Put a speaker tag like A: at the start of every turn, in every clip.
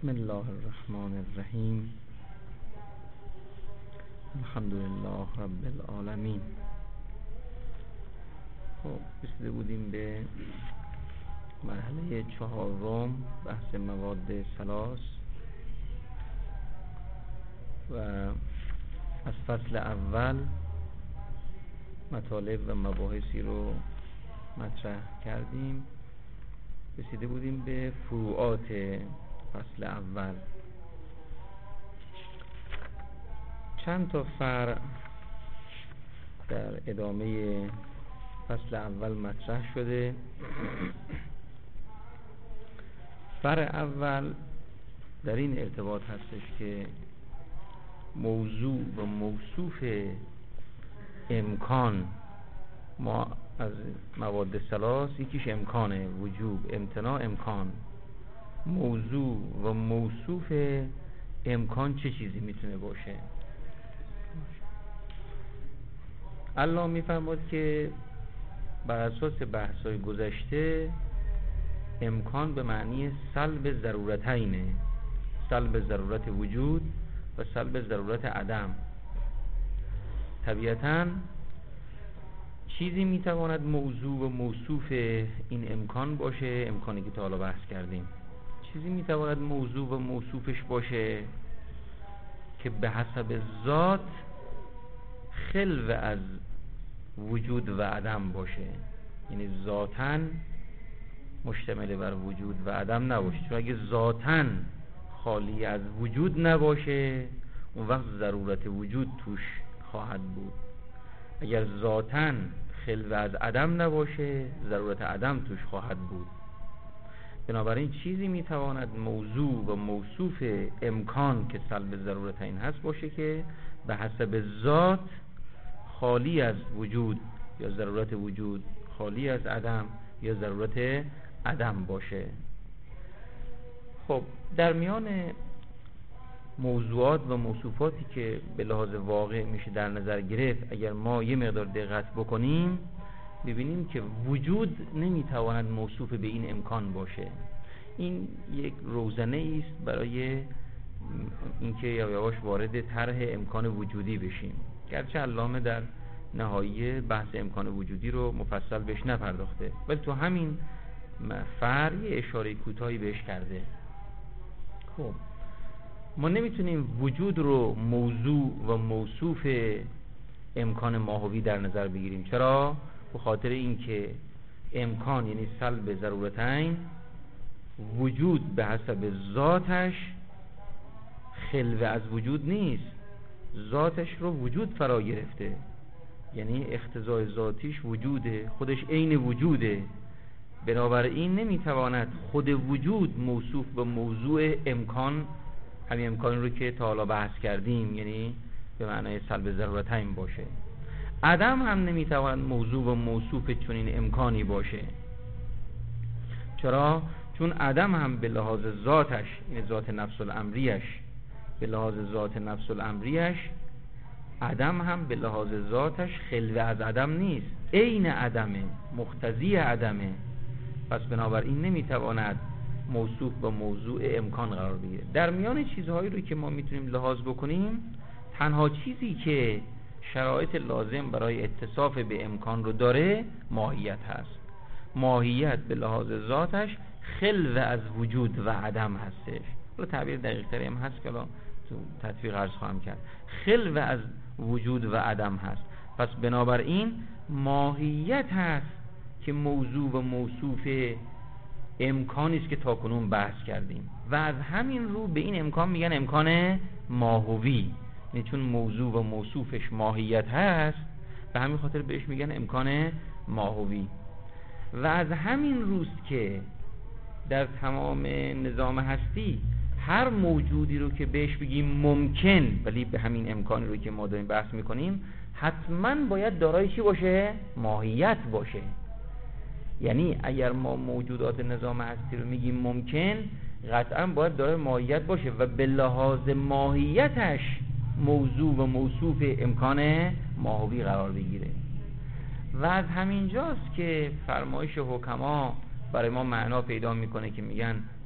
A: بسم الله الرحمن الرحیم. الحمد لله رب العالمین. خب رسیده بودیم به مرحله چهارم، بحث مواد ثلاث و از فصل اول مطالب و مباحثی رو مطرح کردیم. رسیده بودیم به فروعات فصل اول. چند تا فرع در ادامه فصل اول مطرح شده. فرع اول در این ارتباط هستش که موضوع و موصوف امکان، ما از مواد ثلاث یکیش امکانه، وجوب، امتناع، امکان. موضوع و موصوف امکان چه چیزی میتونه باشه؟ الله میفرماد که بر اساس بحث‌های گذشته امکان به معنی سلب ضرورتینه، سلب ضرورت وجود و سلب ضرورت عدم. طبیعتاً چیزی میتواند موضوع و موصوف این امکان باشه، امکانی که تا حالا بحث کردیم. چیزی میتواند موضوع و موصوفش باشه که به حسب ذات خلو از وجود و عدم باشه، یعنی ذاتاً مشتمل بر وجود و عدم نباشه. چون اگه ذاتاً خالی از وجود نباشه اون وقت ضرورت وجود توش خواهد بود. اگر ذاتاً خلو از عدم نباشه ضرورت عدم توش خواهد بود. بنابراین چیزی میتواند موضوع و موصوف امکان که سلب ضرورتین هست باشه که به حسب ذات خالی از وجود یا ضرورت وجود، خالی از عدم یا ضرورت عدم باشه. خب در میان موضوعات و موصوفاتی که به لحاظ واقع میشه در نظر گرفت، اگر ما یه مقدار دقت بکنیم ببینیم که وجود نمیتواند موصوف به این امکان باشه. این یک روزنه است برای اینکه یواش وارد طرح امکان وجودی بشیم، گرچه علامه در نهایی بحث امکان وجودی رو مفصل بهش نپرداخته، ولی تو همین فرع اشاره کوتاهی بهش کرده. خب ما نمیتونیم وجود رو موضوع و موصوف امکان ماهوی در نظر بگیریم. چرا؟ به خاطر اینکه امکان یعنی سلب ضرورتین، وجود به حسب ذاتش خلو از وجود نیست، ذاتش رو وجود فرا گرفته، یعنی اقتضای ذاتیش وجوده، خودش عین وجوده. بنابراین نمیتواند خود وجود موصوف به موضوع امکان، همین امکانی رو که تا حالا بحث کردیم، یعنی به معنای سلب ضرورتین باشه. عدم هم نمیتواند موضوع و موصوف چنین امکانی باشه. چرا؟ چون عدم هم به لحاظ ذاتش، یعنی ذات نفس الامریش، به لحاظ ذات نفس الامریش عدم هم به لحاظ ذاتش خلو از عدم نیست، عین عدمه، مقتضی عدمه. پس بنابراین نمیتواند موصوف با موضوع امکان قرار بگیره. در میان چیزهایی رو که ما میتونیم لحاظ بکنیم، تنها چیزی که شرایط لازم برای اتصاف به امکان رو داره ماهیت هست. ماهیت به لحاظ ذاتش خلو از وجود و عدم هستش. رو تعبیر دقیق تری هم هست که الان تو تطبیق عرض خواهم کرد. خلو از وجود و عدم هست. پس بنابراین ماهیت هست که موضوع و موصوف امکانی است که تاکنون بحث کردیم و از همین رو به این امکان میگن امکان ماهوی، یعنی چون موضوع و موصوفش ماهیت هست به همین خاطر بهش میگن امکان ماهوی. و از همین روست که در تمام نظام هستی هر موجودی رو که بهش بگیم ممکن، ولی به همین امکانی رو که ما داریم بحث میکنیم، حتما باید دارای چی باشه؟ ماهیت باشه. یعنی اگر ما موجودات نظام هستی رو میگیم ممکن، قطعا باید دارای ماهیت باشه و به لحاظ ماهیتش موضوع و موصوف امکان ماهوی قرار بگیره. و از همین جاست که فرمایش حکما برای ما معنا پیدا میکنه که میگن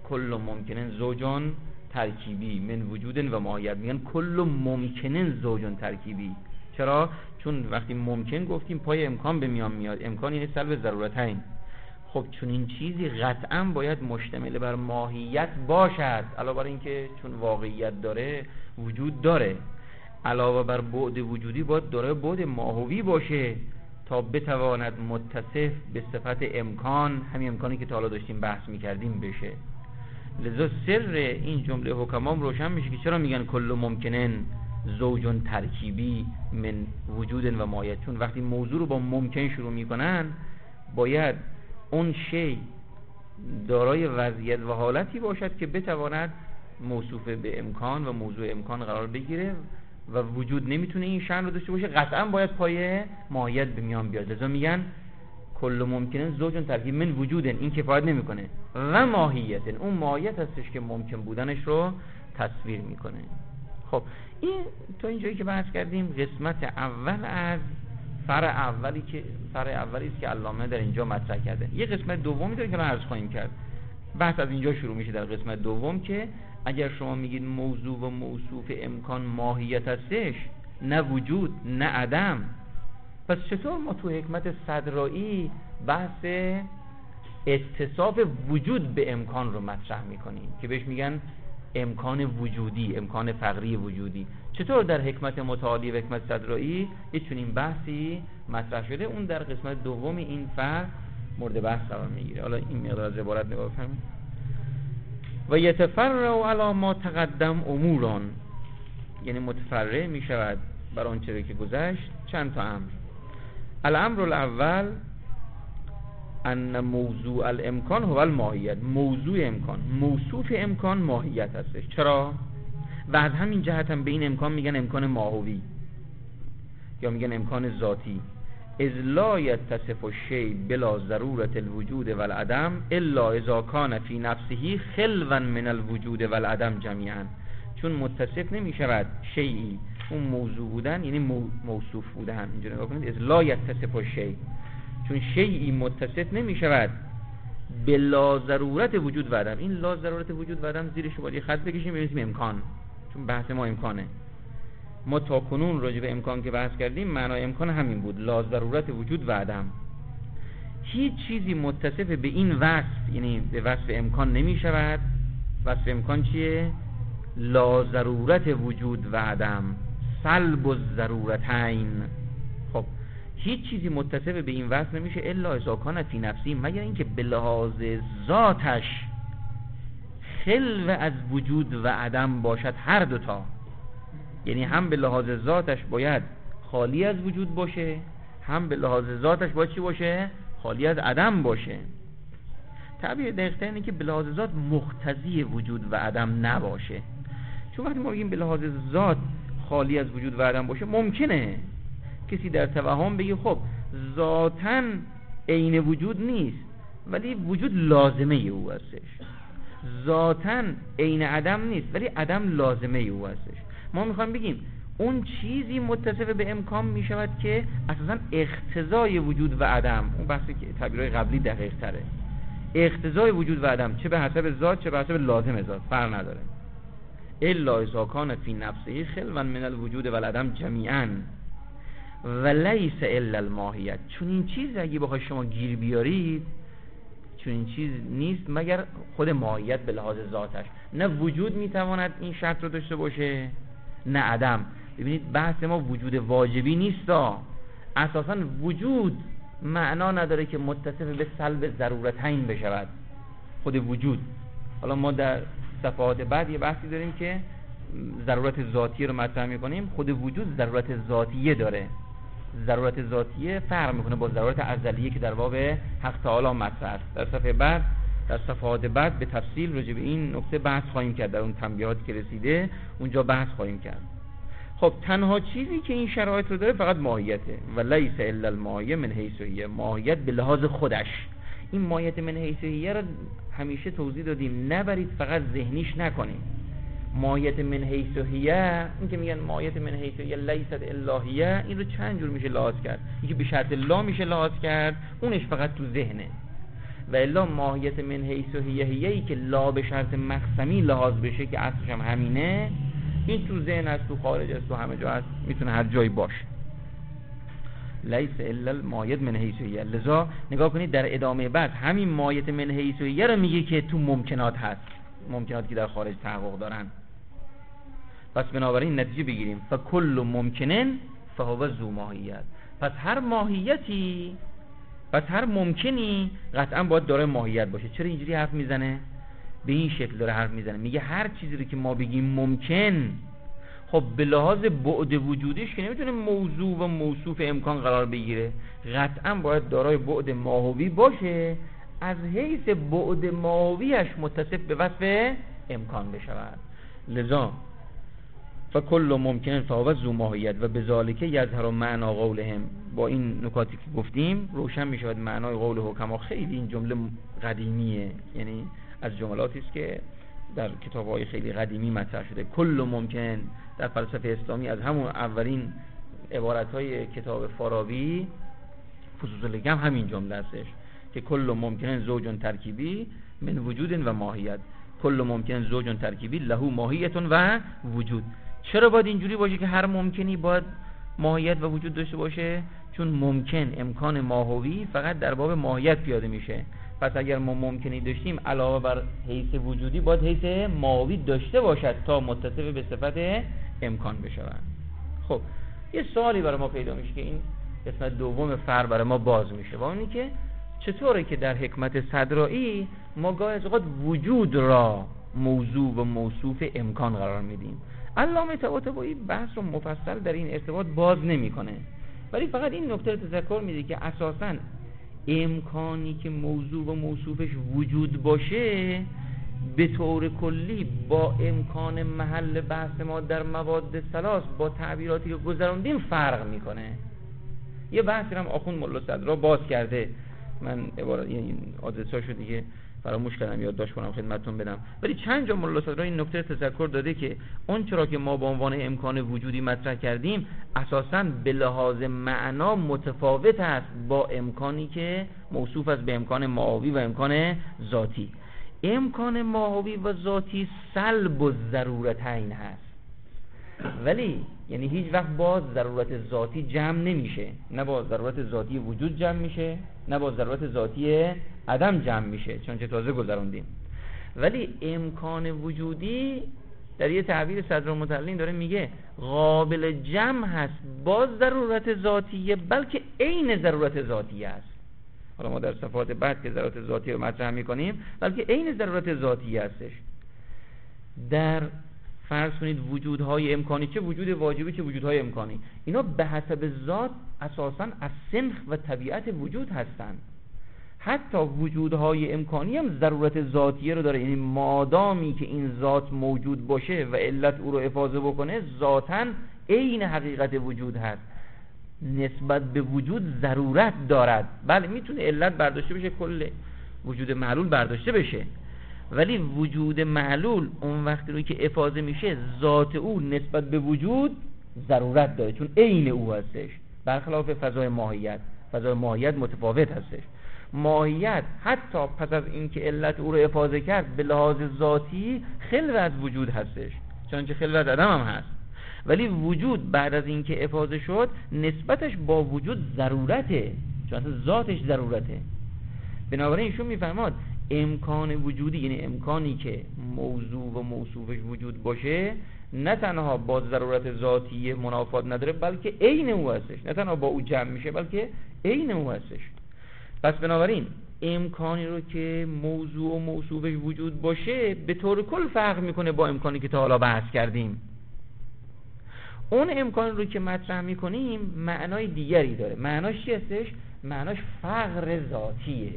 A: کل ممکنن زوجان ترکیبی من وجود و ماهیت، میگن کل ممکنن زوجان ترکیبی. چرا؟ چون وقتی ممکن گفتیم پای امکان به میان میاد، امکان یعنی سلب ضرورتین. خب چون این چیزی قطعا باید مشتمل بر ماهیت باشد، علاوه بر اینکه چون واقعیت داره وجود داره، علاوه بر بعد وجودی باید داره بعد ماهوی باشه تا بتواند متصف به صفت امکان، همین امکانی که تا حالا داشتیم بحث میکردیم بشه. لذا سر این جمله حکمام روشن میشه که چرا میگن کل ممکنن زوجون ترکیبی من وجود و ماهیت. چون وقتی موضوع رو با ممکن شروع میکنن باید اون شی دارای وضعیت و حالتی باشد که بتواند موصوف به امکان و موضوع امکان قرار بگیره و وجود نمیتونه این شأن رو داشته باشه، قطعا باید پای ماهیت به میان بیاد. لذا میگن کل ممکنن زوجون ترکیب من وجودن، این کفایت نمیکنه، و ماهیتن، اون ماهیت هستش که ممکن بودنش رو تصویر میکنه. خب این تا اینجایی که بحث کردیم قسمت اول از فرع اولی است که علامه در اینجا مطرح کرده. یه قسمت دومی داره که ما عرض خواهیم کرد. بحث از اینجا شروع میشه در قسمت دوم که اگر شما میگید موضوع و موصوف امکان ماهیت هستش، نه وجود نه عدم، پس چطور ما تو حکمت صدرایی بحث اتصاف وجود به امکان رو مطرح میکنیم که بهش میگن امکان وجودی، امکان فقری وجودی؟ چطور در حکمت متعالی و حکمت صدرایی یه چنین بحثی مطرح شده؟ اون در قسمت دوم این فرع مورد بحث قرار میگیره. حالا این مقدار از عبارت نگاه بفرمایید. و یتفرع علی ما تقدم اموران، یعنی متفرع میشود بر آن چیزی که گذشت چند تا امر. الامر الاول ان موضوع الامکان هو الماهیت، موضوع امکان، موصوف امکان ماهیت هستش. چرا؟ و از همین جهت هم به این امکان میگن امکان ماهوی یا میگن امکان ذاتی. اذ لا یتصف الشیء بلا ضرورت الوجود والعدم الا اذا کان فی نفسه خلوا من الوجود والعدم جمیعا. چون متصف نمیشود شیئی، اون موضوع بودن یعنی موصوف بودن. اینجا نگاه کنید، اذ لا یتصف الشیء، چون شیئی متصف نمیشود بلا ضرورت وجود و عدم. این لا ضرورت وجود و عدم زیرش باید خط بکشیم ببینیم امکان، چون بحث ما امکانه. ما تا کنون راجع به امکان که بحث کردیم معنای امکان همین بود، لا ضرورت وجود و عدم. هیچ چیزی متصف به این وصف، یعنی به وصف امکان نمی شود. وصف امکان چیه؟ لا ضرورت وجود و عدم، سلب الضرورتین. خب هیچ چیزی متصف به این وصف نمیشه الا اذا کان فی نفسی، مگر اینکه به لحاظ ذاتش خلو از وجود و عدم باشد. هر دوتا، یعنی هم به لحاظ ذاتش باید خالی از وجود باشه، هم به لحاظ ذاتش باید چی باشه؟ خالی از عدم باشه. تعبیر دقیق‌تر اینه که به لحاظ ذات مقتضی وجود و عدم نباشه. چون وقتی ما بگیم به لحاظ ذات خالی از وجود و عدم باشه، ممکنه کسی در توهم بگه خب ذاتاً عین وجود نیست ولی وجود لازمه او هستش، ذاتاً عین عدم نیست ولی عدم لازمه او هستش. ما میخوایم بگیم اون چیزی متصف به امکان میشود که اساساً اقتضای وجود و عدم، اون بحثی که تعبیرهای قبلی دقیق تره، اقتضای وجود و عدم چه به حسب ذات چه به حسب لازم ذات فرق نداره. الا اذا کان فی نفسه خلوا من الوجود والعدم جمیعا و لیس الا الماهیت. چون این چیز اگه بخوای شما گیر بیارید، چون این چیز نیست مگر خود ماهیت به لحاظ ذاتش. نه وجود میتواند این شرط رو داشته باشه نه عدم. ببینید بحث ما وجود واجبی نیست، اساسا وجود معنا نداره که متصف به سلب ضرورتین بشود خود وجود. حالا ما در صفحات بعد یه بحثی داریم که ضرورت ذاتی رو مطرح می‌کنیم. خود وجود ضرورت ذاتیه داره، ضرورت ذاتیه فرق میکنه با ضرورت ازلیه که در باب حق تعالی مطرح است. در صفحات بعد به تفصیل راجع به این نکته بحث خواهیم کرد، در اون تنبیهاتی که رسیده اونجا بحث خواهیم کرد. خب تنها چیزی که این شرایط رو داره فقط ماهیته. و لیس الا الماهیه من حیث هی، ماهیت به لحاظ خودش. این ماهیت من حیث هی رو همیشه توضیح دادیم، نبرید فقط ذهنیش نکنیم. ماهیت من حیث هی، این که میگن ماهیت من حیث هی لیست الا هی، این رو چند جور میشه لحاظ کرد. یکی به شرط لا میشه لحاظ کرد، اونش فقط تو ذهنه. و الا ماهیت من حیث و هیهی که لا به شرط مقسمی لحاظ بشه که اصلش هم همینه، این تو ذهن است، تو خارج است، تو همه جا است، میتونه هر جایی باشه. لیس الا الماهیت من حیث و هیه. لذا نگاه کنید در ادامه بعد همین ماهیت من حیث و هیه رو میگه که تو ممکنات هست، ممکناتی که در خارج تحقق دارن. پس بنابراین نتیجه بگیریم فکل ممکنن فهو ذو ماهیت. پس هر ماهیتی، پس هر ممکنی قطعا باید داره ماهیت باشه. چرا اینجوری حرف میزنه؟ به این شکل داره حرف میزنه، میگه هر چیزی رو که ما بگیم ممکن، خب به لحاظ بعد وجودیش که نمیتونه موضوع و موصوف امکان قرار بگیره، قطعا باید دارای بعد ماهوی باشه، از حیث بعد ماهویش متصف به وصف امکان بشود. لذا فکل ممکن فهو ذو ماهیت و بذالک یظهر معنا قولهم. با این نکاتی که گفتیم روشن میشود معنای قول حکما. خیلی این جمله قدیمیه، یعنی از جملاتی است که در کتاب‌های خیلی قدیمی مطرح شده. کل ممکن در فلسفه اسلامی از همون اولین عبارت‌های کتاب فارابی فصوص لگم همین جمله هستش که کل ممکن زوج ترکیبی من وجود و ماهیت. کل ممکن زوج ترکیبی له ماهیت و وجود. چرا باید اینجوری باشه که هر ممکنی باید ماهیت و وجود داشته باشه؟ چون ممکن امکان ماهوی فقط در باب ماهیت پیاده میشه. پس اگر ما ممکنی داشتیم علاوه بر حیث وجودی باید حیث ماهوی داشته باشد تا متصف به صفت امکان بشود. خب یه سوالی برای ما پیدا میشه که این قسمت دوم فرع برای ما باز میشه، با اینی که چطوره که در حکمت صدرائی ما گاهی از اوقات وجود را موضوع و موصوف امکان قرار میدیم. علامه طباطبایی بحث رو مفصل در این ارتباط باز نمیکنه، ولی فقط این نکته رو تذکر میده که اساساً امکانی که موضوع و موصوفش وجود باشه به طور کلی با امکان محل بحث ما در مواد ثلاث با تعبیراتی که گذراندیم فرق میکنه. یه بحثی هم آخوند ملا صدرا باز کرده، من عبارت این آدرساشو دیگه فراموش کردم یادداشت کنم خدمتتون بدم، ولی چند جا ملا صدرا این نکته تذکر داده که اون چرا که ما به عنوان امکان وجودی مطرح کردیم اساساً به لحاظ معنا متفاوت است با امکانی که موصوف است به امکان ماهوی و امکان ذاتی. امکان ماهوی و ذاتی سلب و ضرورتین هست، ولی یعنی هیچ وقت با ضرورت ذاتی جمع نمیشه، نه با ضرورت ذاتی وجود جمع میشه نه با ضرورت ذاتی عدم جمع میشه، چون چه تازه گذروندیم. ولی امکان وجودی در یه تعبیر صدرالمتعلین داره میگه قابل جمع هست با ضرورت ذاتیه، بلکه عین ضرورت ذاتی است. حالا ما در صفحات بعد که ضرورت ذاتی رو مطرح میکنیم، بلکه عین ضرورت ذاتی هستش. در فرض کنید وجودهای امکانی، چه وجود واجبی چه وجودهای امکانی، اینا به حسب ذات اساساً از سنخ و طبیعت وجود هستند. حتی وجودهای امکانی هم ضرورت ذاتیه رو داره، یعنی مادامی که این ذات موجود باشه و علت او رو افاضه بکنه ذاتاً عین حقیقت وجود هست، نسبت به وجود ضرورت دارد. بله میتونه علت برداشته بشه، کل وجود معلول برداشته بشه، ولی وجود معلول اون وقتی روی که افاضه میشه ذات او نسبت به وجود ضرورت داره، چون عین او هستش، برخلاف فضای ماهیت. فضای ماهیت متفاوت هستش. ماهیت حتی پس از اینکه علت او رو افاضه کرد به لحاظ ذاتی خلو از وجود هستش، چنانچه خلو از عدم هم هست، ولی وجود بعد از اینکه افاضه شد نسبتش با وجود ضرورته، چون اصلا ذاتش ضرورته. بنابراین ایشون میفرماد امکان وجودی یعنی امکانی که موضوع و موصوفش وجود باشه نه تنها با ضرورت ذاتی منافات نداره بلکه عین او هستش، نه تنها با او جمع میشه بلکه عین او هستش. پس بنابراین امکانی رو که موضوع و موصوفش وجود باشه به طور کل فرق میکنه با امکانی که تا حالا بحث کردیم. اون امکان رو که مطرح میکنیم معنای دیگری داره. معناش چی هستش؟ معناش فقر ذاتیه.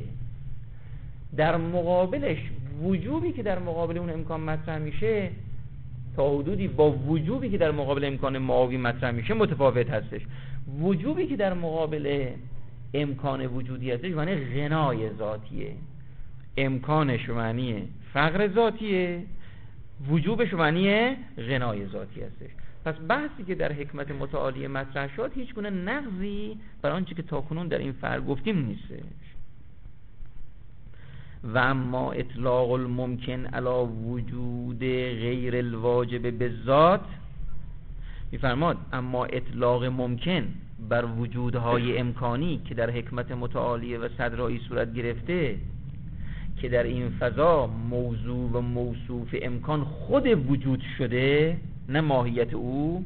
A: در مقابلش وجوبی که در مقابل اون امکان مطرح میشه تا حدودی با وجوبی که در مقابل امکان ماهوی مطرح میشه متفاوت هستش. وجوبی که در مقابل امکان وجودی هستش معنی غنای ذاتیه، امکانش معنی فقر ذاتیه، وجوبش معنی غنای ذاتی هستش. پس بحثی که در حکمت متعالی مطرح شد هیچ گونه نقضی بر آنچه که تاکنون در این فرق گفتیم نیستش. و اما اطلاق الممکن علی وجود غیر الواجب بالذات، میفرماد اما اطلاق ممکن بر وجودهای امکانی که در حکمت متعالیه و صدرایی صورت گرفته، که در این فضا موضوع و موصوف امکان خود وجود شده نه ماهیت او.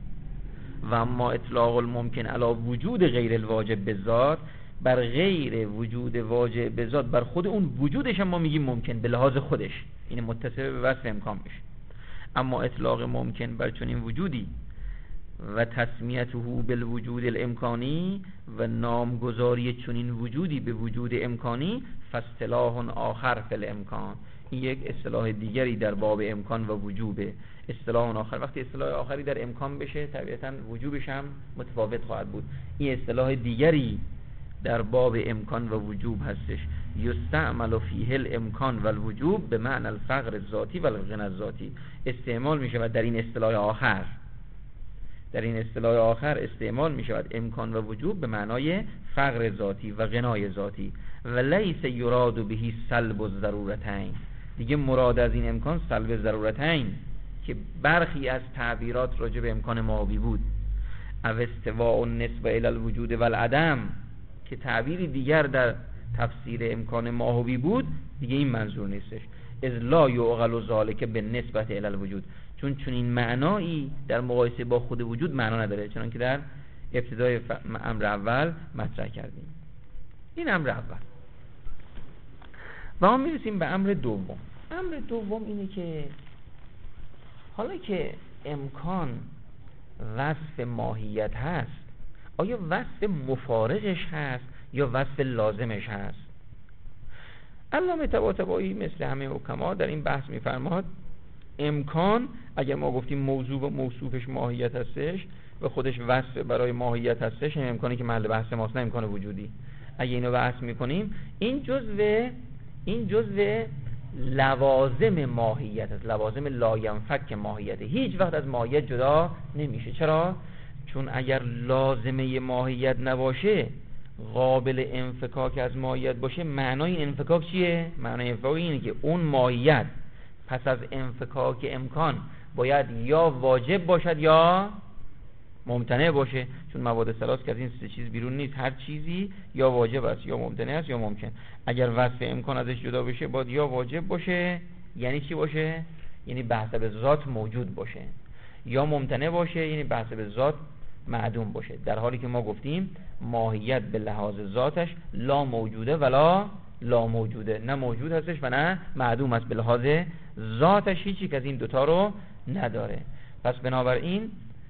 A: و اما اطلاق الممکن علی وجود غیر الواجب بالذات، بر غیر وجود واجب بالذات، بر خود اون وجودش هم ما میگیم ممکن به لحاظ خودش، این متصل به وصف امکان میشه. اما اطلاق ممکن بر چنین وجودی و تسمیته بالوجود الامکانی و نامگذاری چنین وجودی به وجود امکانی، فاصطلاح آخر فی الامکان، این یک اصطلاح دیگری در باب امکان و وجوبه. اصطلاح آخر، وقتی اصطلاح آخری در امکان بشه طبیعتاً وجوبش هم متفاوت خواهد بود. این اصطلاح دیگری در باب امکان و وجوب هستش. یستعمل فیه الامکان و الوجوب به معنی الفقر الذاتی و الغنى الذاتی، استعمال می شود در این اصطلاح آخر. در این اصطلاح آخر استعمال می شود امکان و وجوب به معنای فقر ذاتی و غنای ذاتی. و لیس یراد بهی سلب الضرورتین، دیگه مراد از این امکان سلب ضرورتین که برخی از تعبیرات راجع به امکان ماهوی بود، او استواء النسبه الی الوجود و العدم که تعبیری دیگر در تفسیر امکان ماهوی بود، دیگه این منظور نیستش. اذ لا یعقل ذلک بالنسبه الی الوجود، چون این معنایی در مقایسه با خود وجود معنا نداره، چون که در ابتدای امر اول مطرح کردیم. این امر اول. و ما میرسیم به امر دوم. امر دوم اینه که حالا که امکان وصف ماهیت هست، آیا وصف مفارقش هست یا وصف لازمش هست؟ علامه طباطبایی مثل همه حکما در این بحث میفرماد امکان اگر ما گفتیم موضوع و موصوفش ماهیت هستش و خودش وصف برای ماهیت هستش، این امکانی که محل بحث ماست، نه امکان وجودی. اگه اینو بحث میکنیم این جزء لوازم ماهیت است، لوازم لاینفک ماهیت، هیچ وقت از ماهیت جدا نمیشه. چرا؟ چون اگر لازمه ماهیت نباشه، قابل انفکاک از ماهیت باشه، معنای این انفکاک چیه؟ معنای انفکاک اینه که اون ماهیت پس از انفکاک امکان باید یا واجب باشد یا ممتنع باشه، چون مواد ثلاث که از این سه چیز بیرون نیست، هر چیزی یا واجب است یا ممتنع است یا ممکن. اگر وصف امکان ازش جدا بشه باید یا واجب باشه، یعنی چی باشه؟ یعنی بحث به ذات موجود باشه، یا ممتنع باشه، یعنی بحث به ذات معدوم باشه. در حالی که ما گفتیم ماهیت به لحاظ ذاتش لا موجوده ولا لا موجوده، نه موجود هستش و نه معدوم است، به لحاظ ذاتش هیچی که از این دوتا رو نداره. پس بنابراین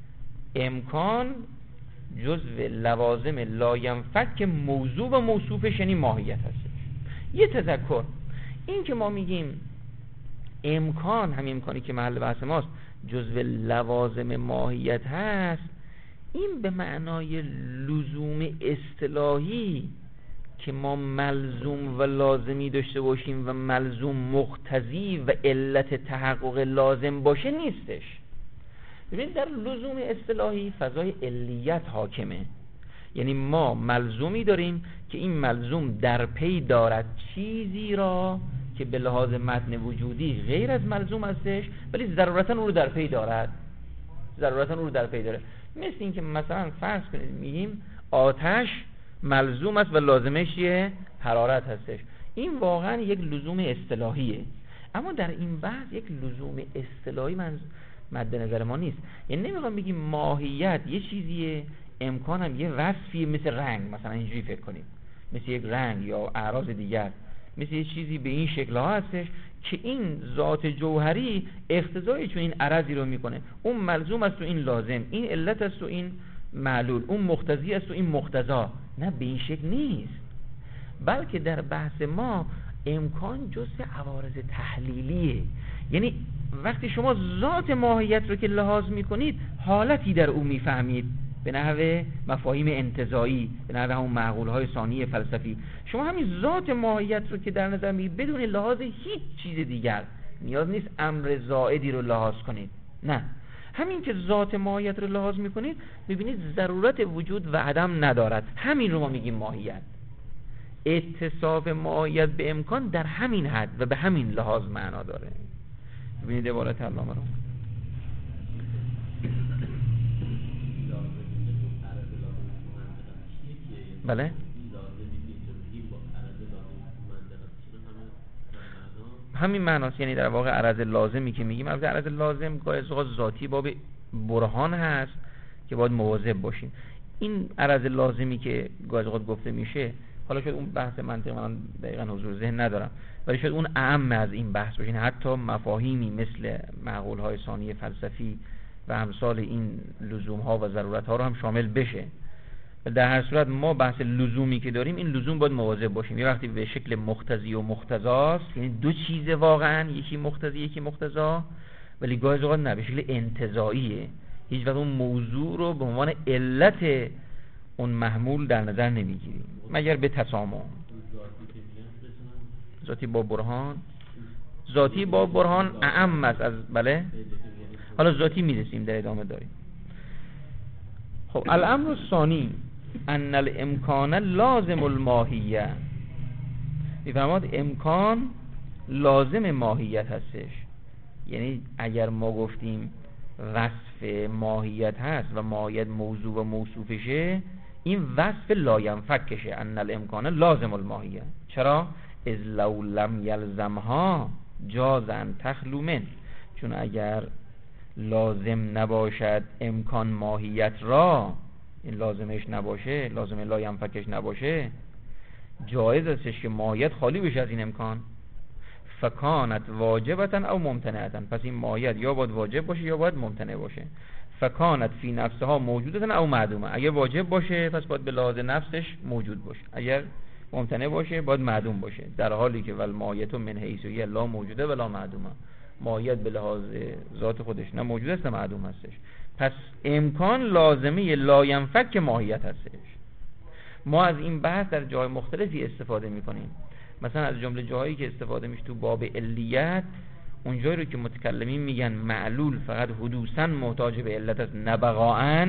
A: امکان جزء لوازم لاینفک موضوع و موصوفش یعنی ماهیت هستش. یه تذکر، این که ما میگیم امکان، همین امکانی که محل بحث ماست، جزء لوازم ماهیت هست، این به معنای لزوم اصطلاحی که ما ملزوم و لازمی داشته باشیم و ملزوم مقتضی و علت تحقق لازم باشه نیستش. ببینید در لزوم اصطلاحی فضای علیت حاکمه، یعنی ما ملزومی داریم که این ملزوم در پی دارد چیزی را که به لحاظ متن وجودی غیر از ملزوم هستش ولی ضرورتا اون رو در پی دارد، ضرورتا اون رو در پی داره. مثل این که مثلا فرض کنید میگیم آتش ملزوم است و لازمش یه حرارت هستش، این واقعا یک لزوم اصطلاحیه، اما در این بحث یک لزوم اصطلاحی مد نظر ما نیست. یعنی نمیخوام بگیم ماهیت یه چیزیه، امکان هم یه وصفیه، مثل رنگ مثلا اینجوری فکر کنیم، مثل یک رنگ یا اعراض دیگر، مثل یه چیزی به این شکل ها هستش که این ذات جوهری اقتضای چون این عرضی رو میکنه، اون ملزوم است و این لازم، این علت است و این معلول، اون مقتضی است و این مقتضا. نه، به این شکل نیست، بلکه در بحث ما امکان جزء عوارض تحلیلیه. یعنی وقتی شما ذات ماهیت رو که لحاظ میکنید حالتی در اون میفهمید به نحو مفاهیم انتزاعی، به نحو همون معقولهای ثانی فلسفی. شما همین ذات ماهیت رو که در نظر میگیرید بدون لحاظ هیچ چیز دیگر، نیاز نیست امر زائدی رو لحاظ کنید، نه، همین که ذات ماهیت رو لحاظ میکنید میبینید ضرورت وجود و عدم ندارد، همین رو ما میگیم ماهیت. اتصاف ماهیت به امکان در همین حد و به همین لحاظ معنا داره. ببینید عبارت علامه رو. بله همین معناست، یعنی در واقع عرض لازمی که میگیم، البته عرض لازم گاهی اوقات ذاتی باب برهان هست که باید مواظب باشیم. این عرض لازمی که گاهی اوقات گفته میشه، حالا شاید اون بحث منطقی من دقیقاً حضور ذهن ندارم، ولی شاید اون اعم از این بحث باشه، حتی مفاهیمی مثل معقول‌های ثانی فلسفی و امثال این لزوم‌ها و ضرورت‌ها رو هم شامل بشه. در هر صورت ما بحث لزومی که داریم، این لزوم باید مواظب باشیم. یه وقتی به شکل مقتضی و مقتضاست، یعنی دو چیز واقعا، یکی مقتضی یکی مقتضا، ولی گاهی اوقات نه، به شکل انتزاعیه. هیچ وقت اون موضوع رو به عنوان علت اون محمول در نظر نمیگیریم مگر به تسامح. ذاتی با برهان، ذاتی با برهان اعم است از بله. حالا ذاتی میرسیم، در ادامه داریم. خب الامر الثانی ان الامکان لازم الماهیه، میفرماد امکان لازم ماهیت هستش. یعنی اگر ما گفتیم وصف ماهیت هست و ماهیت موضوع و موصوفشه، این وصف لاینفکشه. ان الامکان لازم الماهیه. چرا؟ اذ لو لم یلزمها جاز ان تخلو من، چون اگر لازم نباشد امکان ماهیت را، این لازمش نباشه، لازم لاینفکش نباشه، جایز استش که ماهیت خالی بشه از این امکان. فکانت واجبتن او ممتنعتن، پس این ماهیت یا باید واجب باشه یا باید ممتنع باشه. فکانت فی نفسها موجودتن او معدومه، اگر واجب باشه پس باید به لحاظ نفسش موجود باشه، اگر ممتنع باشه باید معدوم باشه، در حالی که ول ماهیت من حیث هی لا موجوده ولا معدومه، ماهیت به لحاظ ذات خودش نه موجود است نه معدوم هستش. پس امکان لازمه لاینفک ماهیت هستش. ما از این بحث در جای مختلفی استفاده میکنیم، مثلا از جمله جاهایی که استفاده میشه تو باب علیت، اون جایی رو که متکلمین میگن معلول فقط حدوثاً محتاج به علت است، نه بقاءً.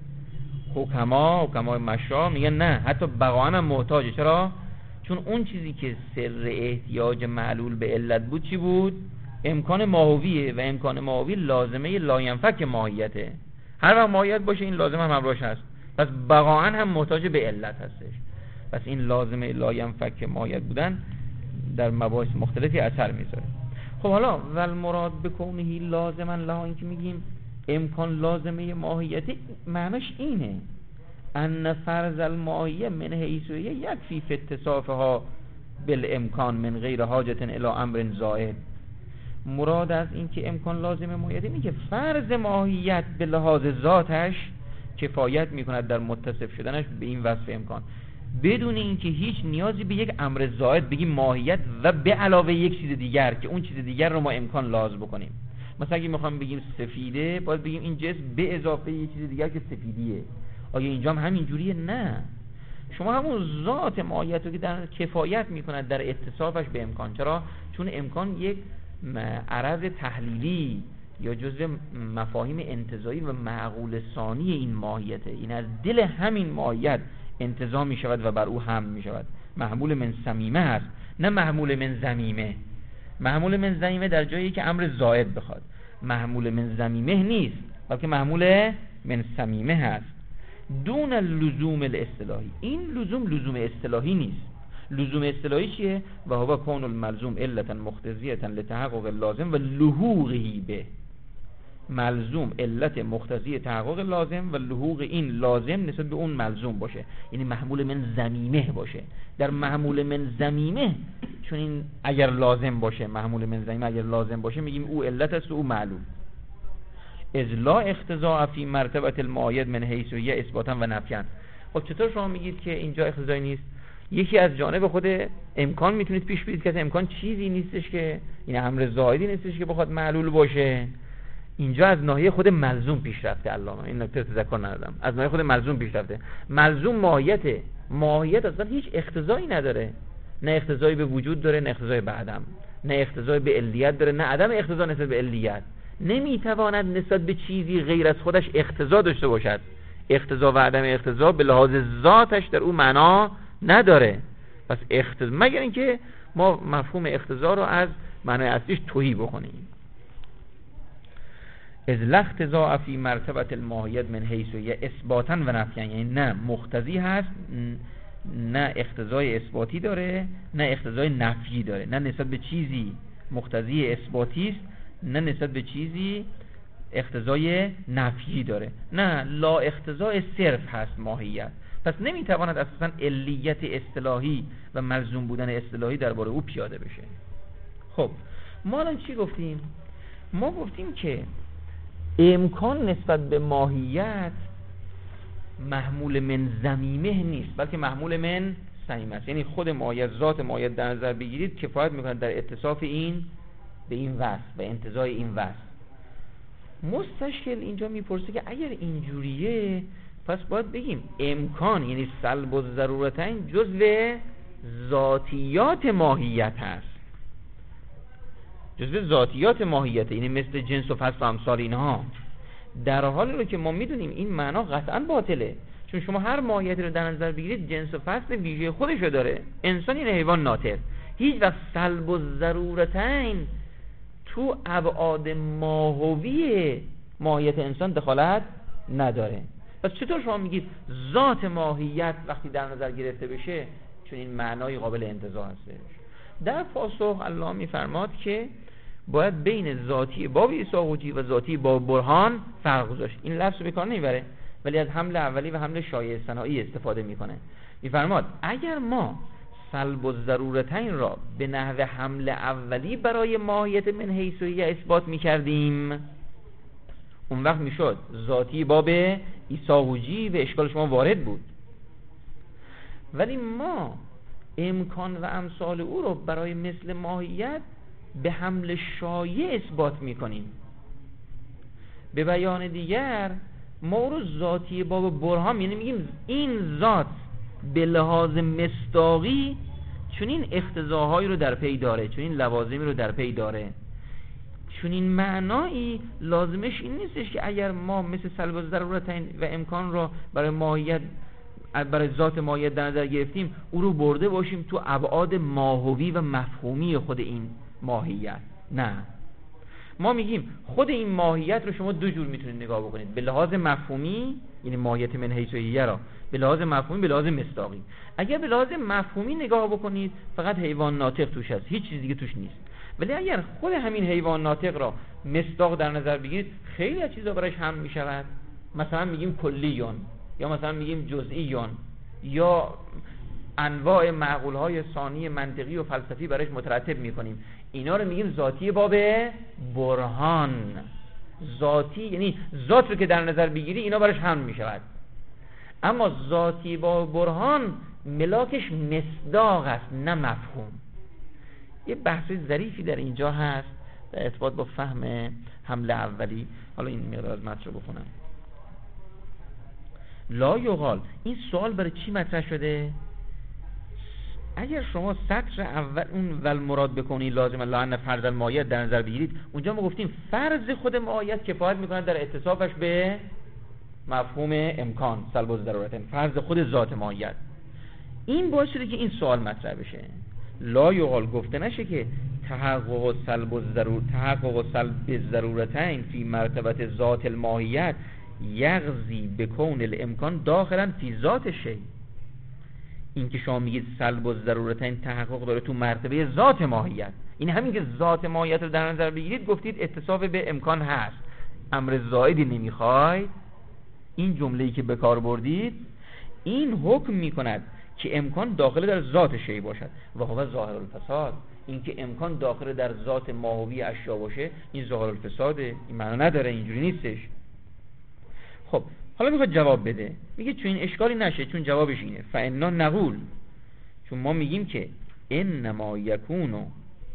A: حکمای مشا میگن نه، حتی بقاءً هم محتاجه. چرا؟ چون اون چیزی که سر احتیاج معلول به علت بود چی بود؟ امکان ماهویه، و امکان ماهوی لازمه لاینفک ماهیته. هر وقت ماهیت باشه این لازم هم همراهش هست، پس بقاءً هم محتاج به علت هستش. پس این لازمه لاینفک ماهیت بودن در مباحث مختلفی اثر میذاره. خب حالا ول مراد بکونه لازما لها، این که میگیم امکان لازمه ماهیتی، معناش اینه ان فرض الماهیه من حیثیه یکفی فی اتصافها بالامکان من غیر حاجت الی امر زائد. مراد از این که امکان لازم ماهیت اینه که فرض ماهیت به لحاظ ذاتش کفایت میکند در متصف شدنش به این وصف امکان، بدون اینکه هیچ نیازی به یک امر زائد بگیم ماهیت و به علاوه یک چیز دیگر که اون چیز دیگر رو ما امکان لازم بکنیم. مثلا اگه میخوام بگیم سفیده، باید بگیم این جسم به اضافه یک چیز دیگر که سفیدیه. آیا اینجا هم همین جوریه؟ نه، شما همون ذات ماهیت رو که در کفایت میکند در اتصافش به امکان. چرا؟ چون امکان یک عرض تحلیلی یا جزء مفاهیم انتزاعی و معقول ثانی این ماهیته. این از دل همین ماهیت انتزاع می شود و بر او حمل می شود. محمول من صمیمه هست، نه محمول من ضمیمه. محمول من ضمیمه در جایی که امر زائد بخواد، محمول من ضمیمه نیست، بلکه محمول من صمیمه هست. دون لزوم الاصطلاحی، این لزوم اصطلاحی نیست. لزوم اصطلاحی چیه؟ و هو کون الملزوم علتا مقتضیه لتحقق اللازم و لحوقه به. ملزوم علت مقتضی تحقق لازم و لحوق این لازم نسبت به اون ملزوم باشه، یعنی محمول من ضمیمه باشه. در محمول من ضمیمه، چون این اگر لازم باشه، محمول من ضمیمه اگر لازم باشه میگیم او علت است و او معلوم. اذ لا اقتضاء فی مرتبه الماید من حیثیه اثباتا و نفیا. خب چطور شما میگید که اینجا اقتضایی نیست؟ یکی از جانب خود امکان میتونید پیش بیارید که امکان چیزی نیستش که این امر زائدی نیستش که بخواد معلول باشه. اینجا از ناحیه خود ملزوم پیش رفته علامه، این نکته تذکر ندادم، از ناحیه خود ملزوم پیش رفته. ملزوم ماهیت اصلا هیچ اقتضایی نداره، نه اقتضایی به وجود داره نه اقتضایی به عدم، نه اقتضایی به علیت داره نه عدم اقتضا نسبت به علیت. نمیتواند نسبت به چیزی غیر از خودش اقتضا داشته باشد. اقتضا و عدم اقتضا به لحاظ ذاتش در او معنا نداره. پس مگر اینکه ما مفهوم اقتضا رو از معنای اصلیش تهی بکنیم. از الاقتضاء فی مرتبه الماهیت من حیث یا اثباتا و نفیا، یعنی نه مقتضی هست، نه اقتضای اثباتی داره، نه اقتضای نفی داره، نه نسبت به چیزی مقتضی اثباتی است، نه نسبت به چیزی اقتضای نفی داره، نه لا اقتضای صرف هست ماهیت. پس نمیتواند اساسا علیت اصطلاحی و ملزوم بودن اصطلاحی درباره او پیاده بشه. خب ما الان چی گفتیم؟ ما گفتیم که امکان نسبت به ماهیت محمول من ضمیمه نیست، بلکه محمول من صمیمه است. یعنی خود ماهیت، ذات ماهیت در نظر بگیرید کفایت میکنه در اتصاف این به این وصف و انتزاع این وصف. مستشکل اینجا میپرسه که اگر اینجوریه پس باید بگیم امکان یعنی سلب الضرورتین جزء ذاتیات ماهیت هست، جزء ذاتیات ماهیت، یعنی مثل جنس و فصل و امثال اینها، در حالی رو که ما میدونیم این معنا قطعا باطله، چون شما هر ماهیتی رو در نظر بگیرید جنس و فصل ویژه خودشو داره. انسان یعنی حیوان ناطق، هیچ وقت سلب الضرورتین تو ابعاد ماهوی ماهیت انسان دخالت نداره. پس چطور شما میگید ذات ماهیت وقتی در نظر گرفته بشه چون این معنای قابل انتزاع هستش؟ در پاسخ الله میفرماد که باید بین ذاتی باب ایساقوجی و ذاتی باب برهان فرق گذاشت. این لفظ به کار نمیبره ولی از حمل اولی و حمل شایع صناعی استفاده میکنه. میفرماد اگر ما سلب الضرورتین را به نحو حمل اولی برای ماهیت من حیثیه اثبات میکردیم، اون وقت میشد ذاتی باب ایساقوجی و اشکال شما وارد بود. ولی ما امکان و امثال او رو برای مثل ماهیت به حمل شایع اثبات میکنیم. به بیان دیگر ما او رو ذاتی باب برهان، یعنی میگیم این ذات به لحاظ مصداقی چون این اقتضاهایی رو در پی داره، چون این لوازمی رو در پی داره، چون این معنایی لازمش این نیستش که اگر ما مثل سلب الضرورتین و امکان را برای ماهیت، برای ذات ماهیت در نظر گرفتیم او رو برده باشیم تو ابعاد ماهوی و مفهومی خود این ماهیت. نه، ما میگیم خود این ماهیت رو شما دو جور میتونید نگاه بکنید، به لحاظ مفهومی یعنی ماهیت من حیثیه را به لحاظ مفهومی، به لحاظ مصداقی. اگر به لحاظ مفهومی نگاه بکنید فقط حیوان ناطق توش هست، هیچ چیز دیگه توش نیست. ولی اگر خود همین حیوان ناطق را مصداق در نظر بگیرید خیلی از چیزا برایش حمل میشود. مثلا میگیم کلیون، یا مثلا میگیم جزئیون، یا انواع معقولهای ثانی منطقی و فلسفی برایش مترتب میکنیم. اینا رو میگیم ذاتی باب برهان. ذاتی یعنی ذات رو که در نظر بگیری اینا برایش حمل میشود. اما ذاتی باب برهان ملاکش مصداق است نه مفهوم. یه بحث ظریفی در اینجا هست در ارتباط با فهم حمل اولی. حالا این مقدار از متن رو بخونم. لا یقال، این سوال برای چی مطرح شده؟ اگر شما سطر اول اون ول مراد بکنی لازم لا ان فرض الماهیت در نظر بگیرید، اونجا ما گفتیم فرض خود ماهیت کفایت میکنه در اتصافش به مفهوم امکان سلب الضرورتین، فرض خود ذات ماهیت. این باعث شده که این سوال مطرح بشه. لا یقال گفته نشه که تحقق سلب الضرورتین فی مرتبه ذات الماهیت یغزی به کون الامکان داخلا فی ذات شی. این که شما میگید سلب الضرورتین تحقق داره تو مرتبه ذات ماهیت، این همین که ذات ماهیت رو در نظر بگیرید گفتید اتصاف به امکان هست، امر زائدی نمیخواید. این جمله‌ای که به کار بردید این حکم میکند که امکان داخل در ذات شی باشد و هو ظاهر الفساد. این که امکان داخل در ذات ماهوی اشیا باشه این ظاهر الفساده، این معنی نداره، اینجوری نیستش. خب حالا میخواد جواب بده، میگه چون این اشکالی نشه، چون جوابش اینه فانا نقول، چون ما میگیم که انما یکون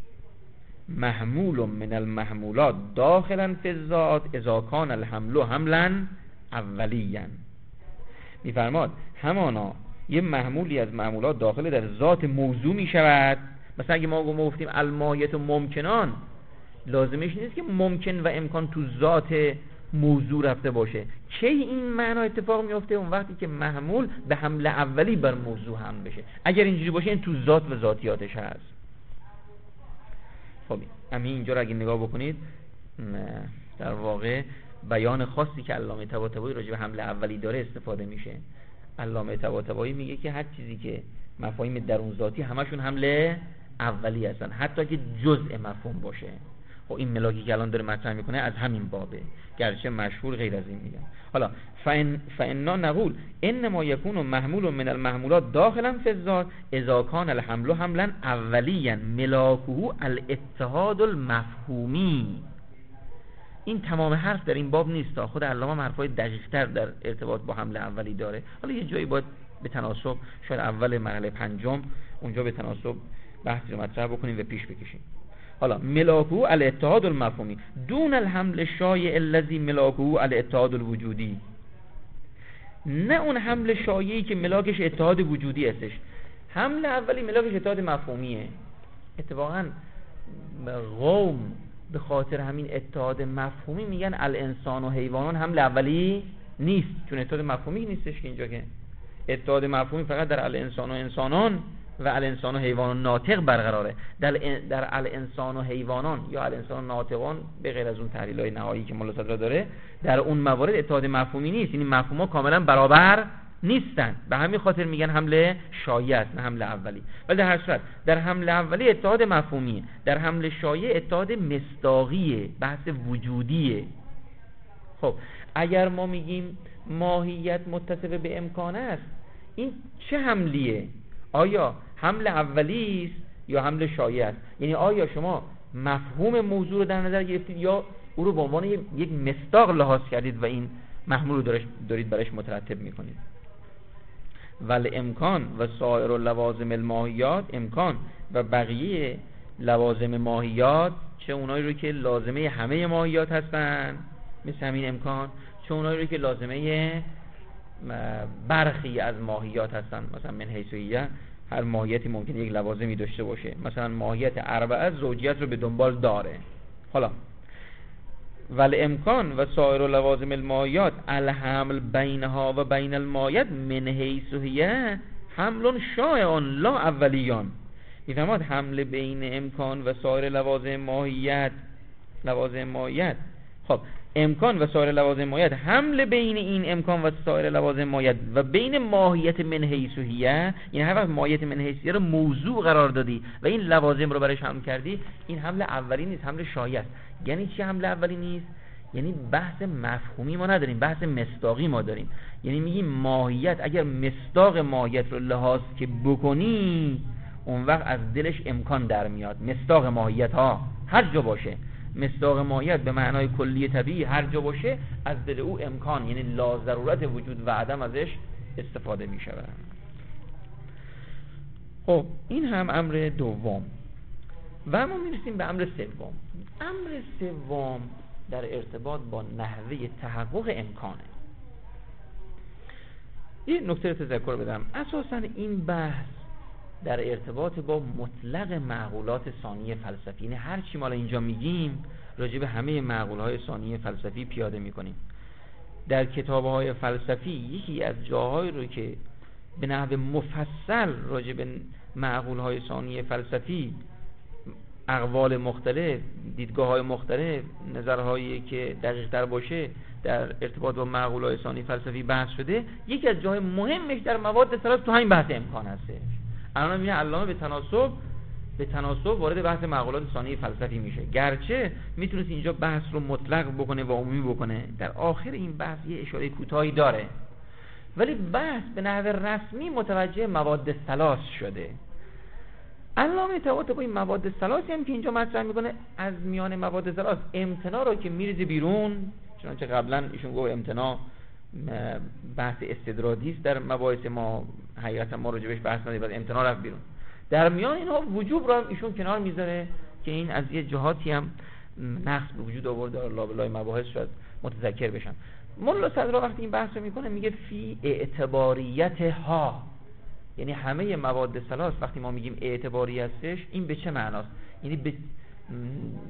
A: محمول من المحمولات داخلا فی الذات اذا کان الحمل حملا اولیاً. میفرماد همانا یه محمولی از محمولات داخل در ذات موضوع میشود. مثلا اگه ما گفتیم الماهیت و ممکنان، لازمش نیست که ممکن و امکان تو ذات موضوع رفته باشه. کی این معنا اتفاق میفته؟ اون وقتی که محمول به حمل اولی بر موضوع هم بشه. اگر اینجوری باشه این تو ذات و ذاتیاتش هست. خب همین اینجا رو اگه نگاه بکنید در واقع بیان خاصی که علامه طباطبایی راجع به حمل اولی داره استفاده میشه. علامه طباطبایی میگه که هر چیزی که مفاهیم درون ذاتی همشون حمل اولی هستن، حتی که جزء مفهوم باشه. خب این ملاکی که الان داره مطرح میکنه از همین بابه، گرچه مشهور غیر از این میگن. حالا فإنا نقول انما يكون محمول من المحمولات داخلا في الذات اذا كان الحمل حملا اوليا ملاکه الاتحاد المفهومی. این تمام حرف در این باب نیست، خود علامه هم حرفای دقیق‌تر در ارتباط با حمل اولی داره. حالا یه جایی باید به تناسب، شاید اول مرحله پنجم اونجا به تناسب بحثی رو مطرح بکنیم و پیش بکشیم. حالا ملاکه الاتحاد المفهومی دون الحمل الشایع الذی ملاکه الاتحاد الوجودی، نه اون حمل شایعی که ملاکش اتحاد وجودی هستش. حمل اولی ملاکش اتحاد مفهومیه. اتفاقا قوم به خاطر همین اتحاد مفهومی میگن الانسان و حیوانان حمل اولی نیست، چون اتحاد مفهومی نیستش که اینجا، که اتحاد مفهومی فقط در الانسان و انسانان و الانسان و حیوانان ناطق برقراره. در الانسان و حیوانان یا الانسان و ناطقان به غیر از اون تحلیل‌های نهایی که مولا صدرا داره، در اون موارد اتحاد مفهومی نیست، یعنی مفهوم‌ها کاملا برابر نیستن. به همین خاطر میگن حمل شایع است نه حمل اولی. ولی در هر صورت در حمل اولی اتحاد مفهومیه، در حمل شایع اتحاد مصداقیه، بحث وجودیه. خب اگر ما میگیم ماهیت متصف به امکان است، این چه حملیه؟ آیا حمل اولی است یا حمل شایع است؟ یعنی آیا شما مفهوم موضوع رو در نظر گرفتید یا او رو به عنوان یک مصداق لحاظ کردید و این محمول رو دارید برایش مترتب میکنید؟ ول امکان و سایر لوازم الماهیات، امکان و بقیه لوازم ماهیات، چه اونایی رو که لازمه همه ماهیات هستن مثل همین امکان، چه اونایی رو که لازمه برخی از ماهیات هستن. مثلا من حیثیه هر ماهیتی ممکنه یک لوازمی داشته باشه، مثلا ماهیت اربعه زوجیت رو به دنبال داره. حالا ول امکان و سایر لوازم الماهیات الحمل بینها و بین الماهیت من حیثیه حمل شایع لا اولیان. میفهمید حمل بین امکان و سایر لوازم ماهیت، خب امکان و سایر لوازم ماهیت، حمل بین این امکان و سایر لوازم ماهیت و بین ماهیت من حیث هیه، یعنی هر وقت ماهیت من حیث هیه رو موضوع قرار دادی و این لوازم رو برایش حمل کردی، این حمل اولی نیست، حمل شایع است. یعنی چی حمل اولی نیست؟ یعنی بحث مفهومی ما نداریم، بحث مصداقی ما داریم. یعنی میگیم ماهیت اگر مصداق ماهیت رو لحاظ که بکنی، اون وقت از دلش امکان در میاد. مصداق ماهیت ها هر جا باشه، مصداق ماهیت به معنای کلی طبیعی هر جا باشه، از دل او امکان یعنی لا ضرورت وجود و عدم ازش استفاده می شود. خب این هم امر دوم و ما می رسیم به امر سوم. امر سوم در ارتباط با نحوه تحقق امکانه. یه نکته تذکر بدم. اساساً این بحث در ارتباط با مطلق معقولات ثانی فلسفی، یعنی هر چی ما اینجا میگیم راجع به همه معقولهای ثانی فلسفی پیاده میکنیم. در کتاب‌های فلسفی یکی از جاهایی رو که به نحو مفصل راجع به معقولهای ثانی فلسفی، اقوال مختلف، دیدگاه‌های مختلف، نظرهایی که دقیق‌تر باشه در ارتباط با معقولهای ثانی فلسفی بحث شده، یکی از جاهای مهمش در مواد ثلاث تو همین بحث امکان هستش. الان میگه علامه به تناسب وارد بحث معقولات ثانی فلسفی میشه، گرچه میتونست اینجا بحث رو مطلق بکنه و عمومی بکنه، در آخر این بحث یه اشاره کوتاهی داره، ولی بحث به نحو رسمی متوجه مواد ثلاث شده. علامه طباطبایی مواد ثلاثی هم که اینجا مطرح میکنه، از میان مواد ثلاث امتناع رو که میریزه بیرون، چنانچه قبلا ایشون گفت امتناع بحث استدرادی است در مباحث ما، حقیقتا ما راجبش بحث نداریم، بعد امتناع رفت بیرون. در میان اینها وجوب رو ایشون کنار میذاره که این از یه جهاتی هم نقص به وجود آورده، لابلای مباحث شاید متذکر بشن. مولا صدرا وقتی این بحث رو میکنه میگه فی اعتباریت ها، یعنی همه مواد ثلاث وقتی ما میگیم اعتباری هستش، این به چه معناست؟ یعنی به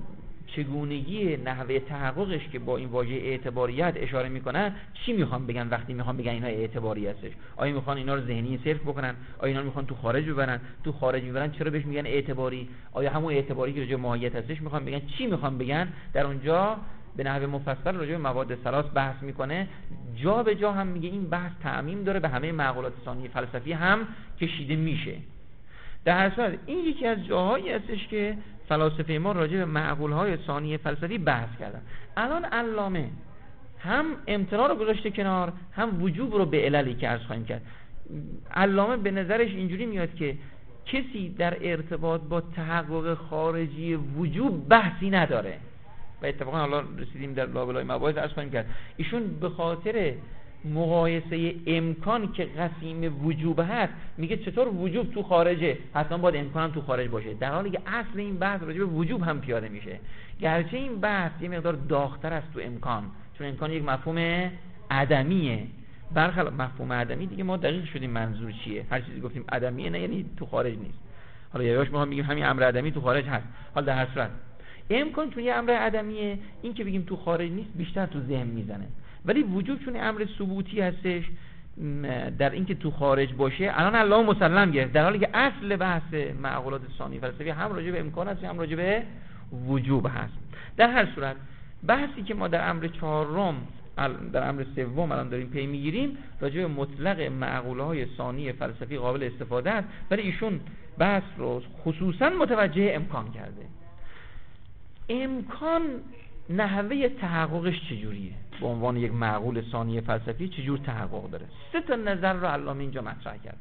A: چگونگی نحوه تحققش که با این واژه اعتباریت اشاره میکنن چی میخوان بگن وقتی میخوان بگن اینها اعتباری هستش؟ آیا میخوان اینا رو ذهنی صرف بکنن؟ آیا اینا رو میخوان تو خارج ببرن؟ تو خارج میبرن چرا بهش میگن اعتباری؟ آیا همون اعتباری که راجع به ماهیت هستش میخوان بگن؟ چی میخوان بگن؟ در اونجا به نحو مفصل راجع به مواد ثلاث بحث میکنه. جا به جا هم میگه این بحث تعمیم داره به همه معقولات ثانی فلسفی هم کشیده میشه. در هر صورت این یکی از جاهایی هستش که فلاسفه ما راجع به معقولهای ثانی فلسفی بحث کردن. الان علامه هم امتناع رو گذاشته کنار، هم وجوب رو به عللی که عرض خواهیم کرد. علامه به نظرش اینجوری میاد که کسی در ارتباط با تحقق خارجی وجوب بحثی نداره و اتفاقا حالا رسیدیم در لابلای مباحث عرض خواهیم کرد. ایشون به خاطر مقایسه امکان که قسیم وجوب هست میگه چطور وجوب تو خارجه، حتما باید امکان هم تو خارج باشه، در حالی که اصل این بحث راجع به وجوب هم پیاده میشه. گرچه این بحث یه مقدار داغ‌تر است تو امکان، چون امکان یک مفهوم عدمیه. برخلاف مفهوم عدمی دیگه ما دقیق شدیم منظور چیه، هر چیزی گفتیم عدمیه نه یعنی تو خارج نیست. حالا یهوش ما میگیم همین امر عدمی تو خارج هست. حالا در هر صورت امکان چون یه امر عدمیه، این که بگیم تو خارج نیست بیشتر تو ذهن میزنه. ولی وجوب چون امر ثبوتی هستش در اینکه تو خارج باشه الان الله مسلم گرفت، در حالی که اصل بحث معقولات ثانی فلسفی هم راجع به امکان هست هم راجع به وجوب هست. در هر صورت بحثی که ما در امر چهارم در امر سوم الان داریم پی میگیریم راجع به مطلق معقوله‌های ثانی فلسفی قابل استفاده است، ولی ایشون بحث رو خصوصا متوجه امکان کرده. امکان نحوه تحققش چجوریه؟ به عنوان یک معقول ثانی فلسفی چجور تحقق داره؟ سه تا نظر رو علامه اینجا مطرح کرد.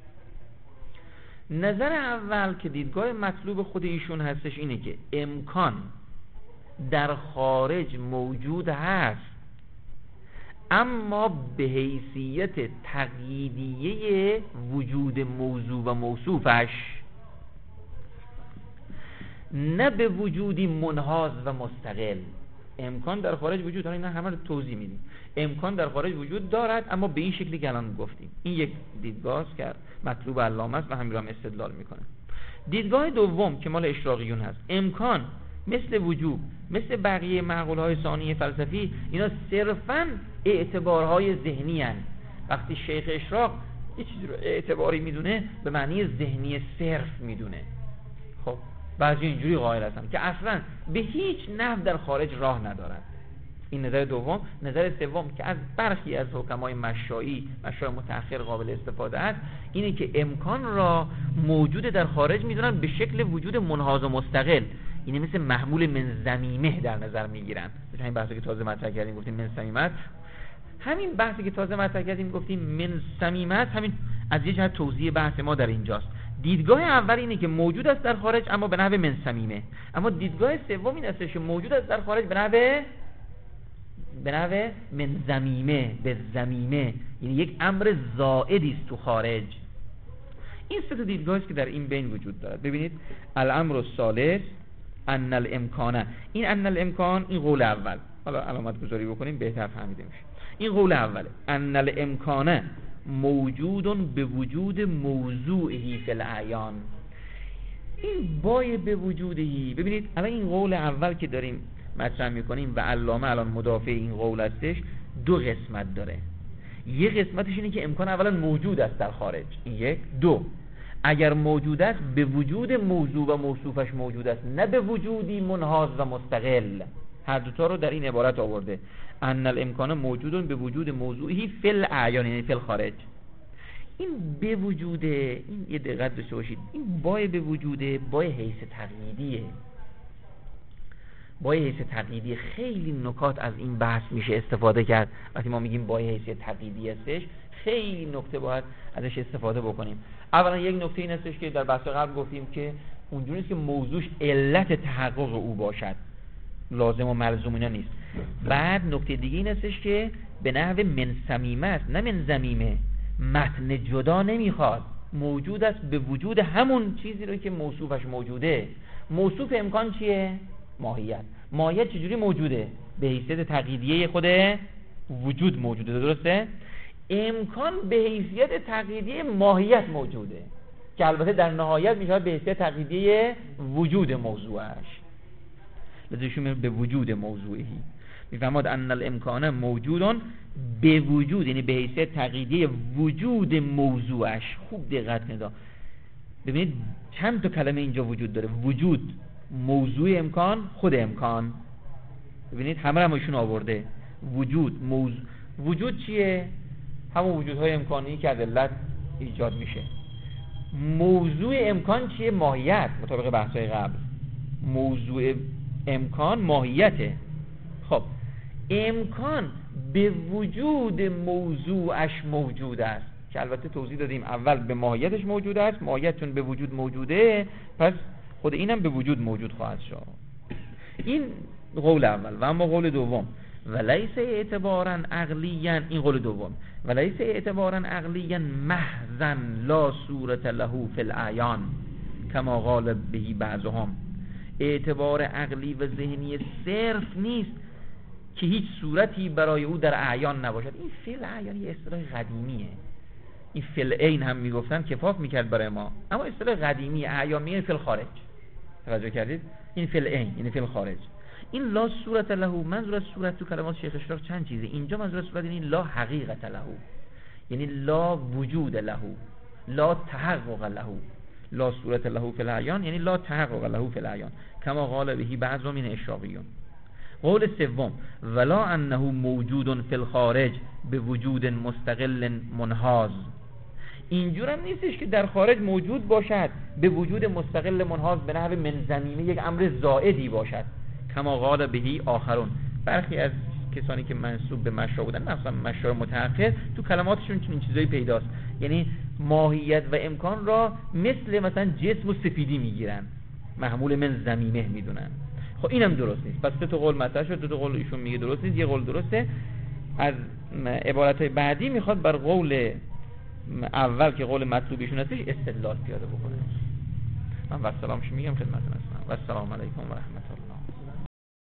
A: نظر اول که دیدگاه مطلوب خود ایشون هستش اینه که امکان در خارج موجود هست، اما به حیثیت تقییدیه وجود موضوع و موصوفش، نه به وجودی منحاز و مستقل. امکان در خارج وجود داره، اینا همه رو توضیح میدیم. امکان در خارج وجود دارد اما به این شکلی که الان گفتیم. این یک دیدگاه است که مطلوب علامه است و همین رو هم استدلال میکنه. دیدگاه دوم که مال اشراقیون هست، امکان مثل وجود مثل بقیه معقولهای ثانی فلسفی اینا صرفاً اعتبارهای ذهنی هستند. وقتی شیخ اشراق یه چیزی رو اعتباری میدونه به معنی ذهنی صرف میدونه. خب بعضی اینجوری قائل هستن که اصلا به هیچ نحو در خارج راه ندارد. این نظر دوم. نظر سوم که از برخی از حکمای مشایی متأخر قابل استفاده است اینه که امکان را موجود در خارج میدونن به شکل وجود منحاز و مستقل، اینه مثل محمول من ضمیمه در نظر میگیرن. مثل همین بحثی که تازه مطرح کردیم گفتیم من صمیمت، همین بحثی که تازه مطرح کردیم گفتیم من صمیمت، همین از یه جهت توضیح بحث ما در اینجاست. دیدگاه اول اینه که موجود است در خارج اما به نحو من صمیمه، اما دیدگاه سوم این است که موجود است در خارج به نحو من ضمیمه، به ضمیمه، یعنی یک امر زائدی است تو خارج. این سه تا دیدگاهی است که در این بین وجود دارد. ببینید الامر الثالث ان الامکان، این ان الامکان این قول اول، حالا علامت گذاری بکنیم بهتر فهمیده میشه. این قول اوله، ان الامکان موجود به وجود موضوعی فی الاعیان. این بای به وجودی، ببینید الان این قول اول که داریم مطرح میکنیم و علامه الان مدافع این قول هستش، دو قسمت داره. یک قسمتش اینه که امکان اولا موجود است در خارج، این یک. دو، اگر موجود است به وجود موضوع و موصوفش موجود است، نه به وجودی منحاز و مستقل. هر دوتا رو در این عبارت آورده، ان الامکان موجودون به وجود موضوعی فی الاعیان، یعنی فی الخارج. این به وجوده، این یه دقت داشته باشید، این بای به وجوده بای حیث تقییدیه. بای حیث تقییدی خیلی نکات از این بحث میشه استفاده کرد. وقتی ما میگیم بای حیث تقییدی هستش خیلی نکته باید ازش استفاده بکنیم. اولا یک نکته این هستش که در بحث قبل گفتیم که اونجوری نیست که موضوعش علت تحقق او باشد، لازم و ملزوم اینا نیست. بعد نکته دیگه این هستش که به نحو من صمیمه است نه من ضمیمه. متن جدا نمیخواد، موجود است به وجود همون چیزی رو که موصوفش موجوده. موصوف امکان چیه؟ ماهیت. ماهیت چجوری موجوده؟ به حیثیت تقییدیه خود وجود موجوده، درسته؟ امکان به حیثیت تقییدیه ماهیت موجوده که البته در نهایت میشه به حیثیت تقییدیه وجود موضوعش. لذا به وجود موضوعی میفهمد ان الامکان موجودون به وجود، یعنی به حیثیت تقییدی وجود موضوعش. خوب دقت کنید ببینید چند تا کلمه اینجا وجود داره. وجود، موضوع امکان، خود امکان. ببینید همه هم ایشون آورده. وجود، موضوع. وجود چیه؟ همون وجودهای امکانی که از علت ایجاد میشه. موضوع امکان چیه؟ ماهیت. مطابق بحث‌های قبل موضوع امکان ماهیته. خب امکان به وجود موضوعش موجود است که البته توضیح دادیم اول به ماهیتش موجود است. ماهیت چون به وجود موجوده پس خود اینم به وجود موجود خواهد شد. این قول اول. و اما قول دوم ولیس اعتبارا عقلیا، این قول دوم، ولیس اعتبارا عقلیا محضا لا صورت له فی الاعیان کما قال به بعضهم. اعتبار عقلی و ذهنی صرف نیست که هیچ صورتی برای او در اعیان نباشد. این فی الاعیان یه اصطلاح قدیمیه. این فی العین هم میگفتن کفاف میکرد برای ما، اما اصطلاح قدیمی اعیان میگن فی الخارج. توجه کردید؟ این فی العین یعنی فی الخارج. این لا صورت له، منظور از صورت تو کلمات شیخ اشراق چند چیزه. اینجا منظور از صورت یعنی لا حقیقت له، یعنی لا وجود له، لا تحقق له. لا صورت له فی الاعیان یعنی لا تحقق له فی الاعیان کما قال به بعض من اشراقیون. قول سوم ولا انه موجود فی الخارج به وجود مستقل منحاز. اینجور هم نیستش که در خارج موجود باشد به وجود مستقل منحاز به نحو من زمینه یک امر زائدی باشد کما قال به آخرون. برخی از کسانی که منسوب به مشرع بودن، مثلا مشرع متأخر، تو کلماتشون چنین چیزایی پیداست. یعنی ماهیت و امکان را مثل جسم و سفیدی میگیرن، محمول من زمینه میدونن. خب اینم درست نیست. پس دو تا قول مطرح شد، دو تا قول ایشون میگه درست نیست، یه قول درسته. از عبارت‌های بعدی میخواد بر قول اول که قول مطلوبیشون هستش استدلال پیاده بکنه. من و سلامش میگم خدمتتون هستم. و السلام علیکم و رحمت الله.